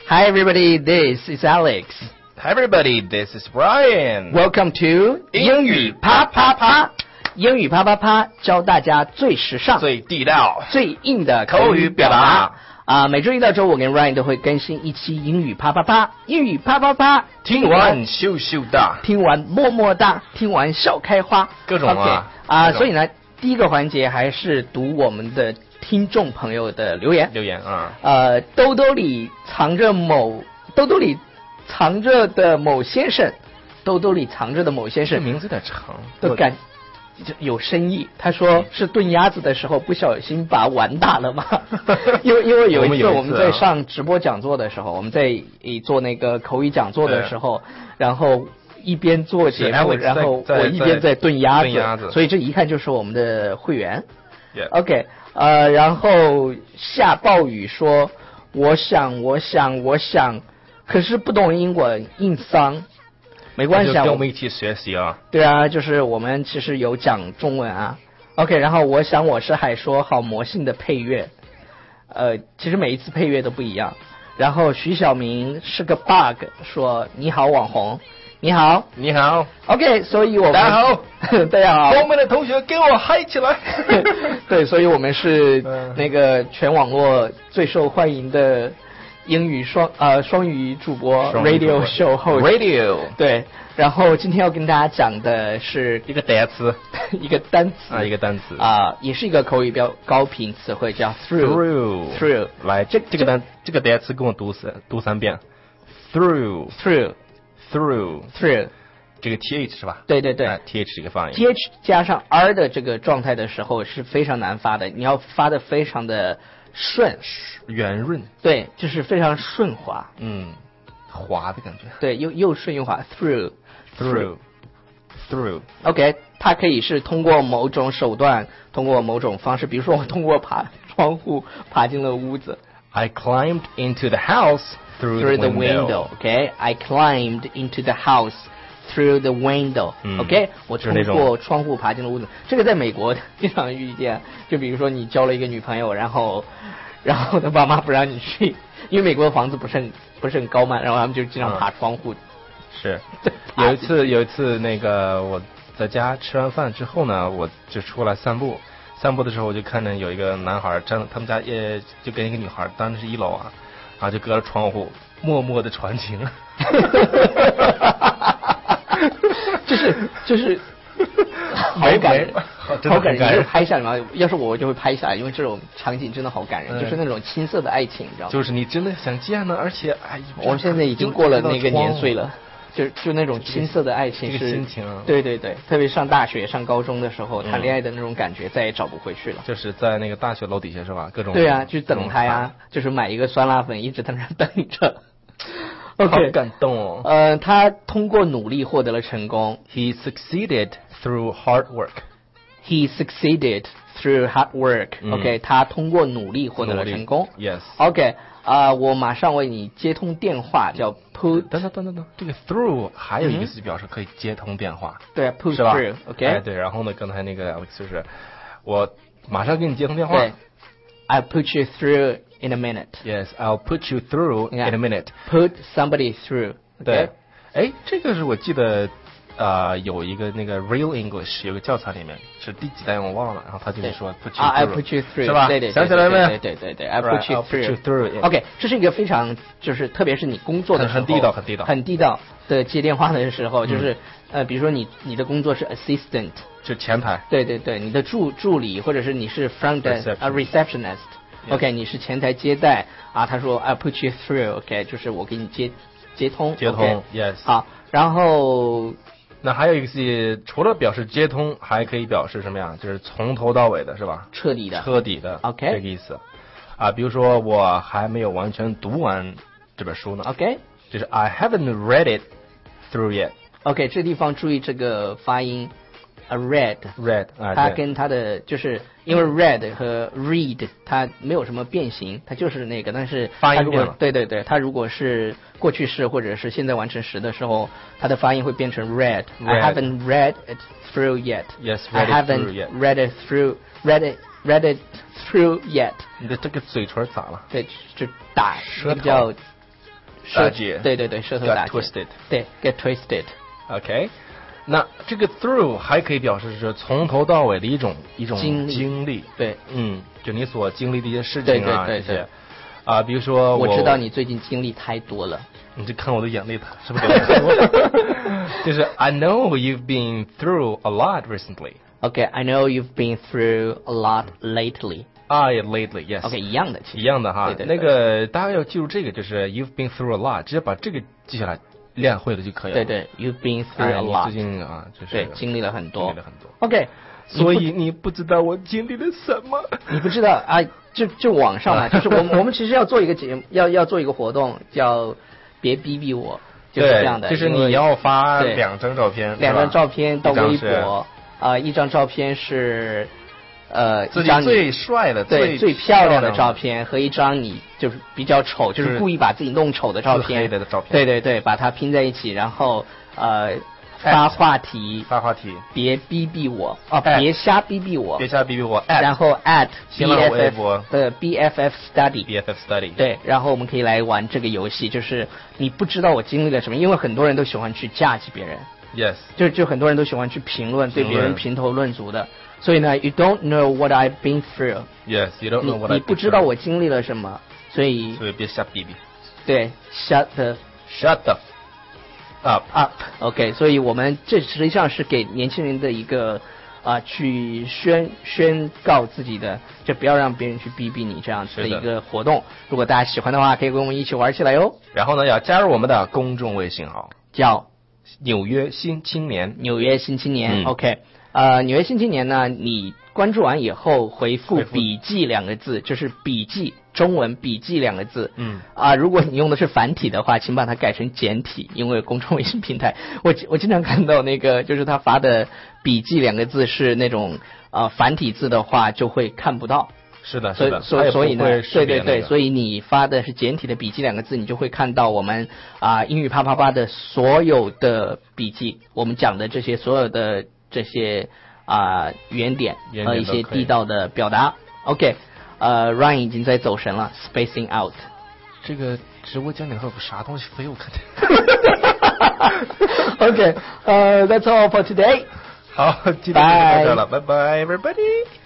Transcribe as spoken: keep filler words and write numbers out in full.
Hi everybody, this is Alex. Hi everybody, this is Brian. Welcome to 英语啪啪啪。英语啪啪啪，教大家最时尚、 最地道、 最硬的口语表达。 啊，每周一到周五，我跟 Ryan 都会更新一期英语啪啪啪。英语啪啪啪， 听完羞羞哒， 听完么么哒，听完笑开花， 各种啊 okay, 啊，所以呢，第一个环节还是读我们的听众朋友的留言。 留言啊， 呃，兜兜里藏着某兜兜里藏着的某先生，兜兜里藏着的某先生， 这名字有点长， 都感有深意。他说是炖鸭子的时候不小心把碗打了吗？因为因为有一次我们在上直播讲座的时候，我们在做那个口语讲座的时候，然后一边做节目，然后我一边在炖鸭子， 鸭子所以这一看就是我们的会员。 Yeah. OK， 呃，然后下暴雨说，我想我想我想，可是不懂英文，硬伤。没关系啊， 跟我们一起学习啊。 对啊，就是我们其实有讲中文啊。OK， 然后我想我是海说好魔性的配乐，呃，其实每一次配乐都不一样。然后徐小明是个 bug， 说你好网红，你好， 你好 ，OK， 所以我们大家好， 大家好， 我们的同学给我嗨起来。 对，所以我们是那个全网络最受欢迎的英语双呃双语主播 radio show host radio 对，然后今天要跟大家讲的是一个单词， 一个单词啊，一个单词啊，也是一个口语标高频词汇，叫 through through。来，这这个单这个单词跟我读三读三遍 ，through through through through。 这个 th 是吧？ 对对对、 哎、，th 这个发音 ，th 加上 r 的这个状态的时候是非常难发的，你要发的非常的顺圆润， 对，就是非常顺滑， 嗯，滑的感觉， 对，又又顺又滑 ，through through through。 OK， 它可以是通过某种手段，通过某种方式，比如说我通过爬窗户爬进了屋子。 I climbed into the house through, through the window. window. OK, I climbed into the house through the window. 嗯 OK， 我通过窗户爬进了屋子。这个在美国经常遇见，就比如说你交了一个女朋友，然后，然后他爸妈不让你去，因为美国的房子不是很不是很高嘛，然后他们就经常爬窗户。 嗯、是，有一次有一次那个我在家吃完饭之后呢，我就出来散步。散步的时候，我就看见有一个男孩站，他们家也就跟一个女孩，当然是一楼啊，然后就隔着窗户默默的传情。 就是就是好感人，好感人，就是拍下来嘛。要是我，我就会拍下来，因为这种场景真的好感人，嗯、就是那种青涩的爱情，你知道吗？ 就是你真的想见呢，而且哎， 我们现在已经过了那个年岁了。就就那种青涩的爱情是， 这个心情啊， 对对对，特别上大学、上高中的时候谈恋爱的那种感觉，再也找不回去了。 就是在那个大学楼底下是吧？各种对啊，去等他呀，就是买一个酸辣粉，一直在那等着。OK， 好感动哦。 呃，他通过努力获得了成功。 He succeeded through hard work. He succeeded through hard work. OK，、嗯、他通过努力获得了成功。 Yes. OK， 啊、呃，我马上为你接通电话，叫 put。 等等等等等，这个 through 还有一个词表示可以接通电话。 嗯、对 ，put 是吧 through。OK。 哎，对，然后呢，刚才那个 Alex 就是我马上给你接通电话。 对 ，I'll put you through in a minute. Yes, I'll put you through in a minute. Put somebody through. 对，哎，这个是我记得。呃，有一个那个 Real English 有个教材里面是第几代我忘了，然后他就说 put you through，I put you through， 是吧？ 对对， 想起来没？ 对对对对 ，I put you through。OK， 这是一个非常就是特别是你工作的时候很地道很地道很地道的接电话的时候，就是呃，比如说你你的工作是 assistant， 就前台， 对对对，你的助助理或者是你是 front desk 啊 receptionist，OK， 你是前台接待啊，他说 I put you through，OK， 就是我给你接接通， 接通 ，yes， 好，然后。 那还有一个是，除了表示接通，还可以表示什么呀？就是从头到尾的是吧？ 彻底的， 彻底的 ，OK， 这个意思。啊，比如说我还没有完全读完这本书呢 ，OK， 就是 I haven't read it through yet。OK， 这地方注意这个发音 ，a read read， 啊， 它跟它的就是因为 read 和 read 它没有什么变形，它就是那个，但是发音变了。 对对对，它如果是过去式或者是现在完成时的时候，它的发音会变成 read. I haven't read it through yet. Yes, I haven't read it through read it read it through yet. 你的这个嘴唇咋了？ 对，就打比较打结， 对对对，舌头打结 ，get twisted， 对 ，get twisted。OK， 那这个 through 还可以表示是从头到尾的一种一种经历， 经历对， 嗯，就你所经历的一些事情啊， 对对对对这些啊，比如说我知道你最近经历太多了。 你就看我的眼泪，是不是流太多？就是 I know you've been through a lot recently. Okay, I know you've been through a lot lately. Ah, yeah, lately, yes. Okay, 一样的，其实一样的哈。 对对对那个大家要记住这个，就是 you've been through a lot，直接把这个记下来，练会了就可以了。 对对 ，you've been through a lot。 最近啊，就是对，经历了很多， 经历了很多。 OK， 所以你不知道我经历了什么？ 你不知道啊？就就网上嘛，就是我们我们其实要做一个节目，要要做一个活动，叫别逼逼我，就是这样的。 就是你要发两张照片， 两张照片到微博啊，一张照片是呃一张最帅的、 对最漂亮的照片，和一张你就是比较丑，就是故意把自己弄丑的照片， 的照片， 对对对，把它拼在一起，然后呃。发话题， 发话题， 别逼逼我啊！别瞎逼逼我， 别瞎逼逼我。 然后 at 新浪微博的 B F F study，B F F study。 对，然后我们可以来玩这个游戏，就是你不知道我经历了什么，因为很多人都喜欢去架击别人。 Yes。 就就很多人都喜欢去评论，对别人评头论足的。所以呢 ，you don't know what I've been through。 Yes, you don't know what I've been through。 你不知道我经历了什么，所以所以别瞎逼逼。 对 ，shut the shut the up up OK， 所以我们这实际上是给年轻人的一个啊、呃，去宣宣告自己的，就不要让别人去逼逼你这样子的一个活动。如果大家喜欢的话，可以跟我们一起玩起来哟。 然后呢，要加入我们的公众微信号， 叫纽约新青年。 纽约新青年、 嗯、 OK， 呃，纽约新青年呢，你关注完以后回复笔记两个字，就是笔记。中文笔记两个字， 嗯啊，如果你用的是繁体的话，请把它改成简体，因为公众微信平台，我我经常看到那个就是他发的笔记两个字是那种呃繁体字的话就会看不到。 是的，是的， 所以所以呢，对对对， 那个、 所以你发的是简体的笔记两个字，你就会看到我们啊、呃、英语啪啪啪的所有的笔记，我们讲的这些所有的这些啊、呃、原点和一些地道的表达。OK。呃 Ryan 已经在走神了 ，spacing out。 这个直播间里头有啥东西飞？我看见。 OK， 呃、uh, ，That's all for today。 好，今天就到这了，拜拜 ，everybody。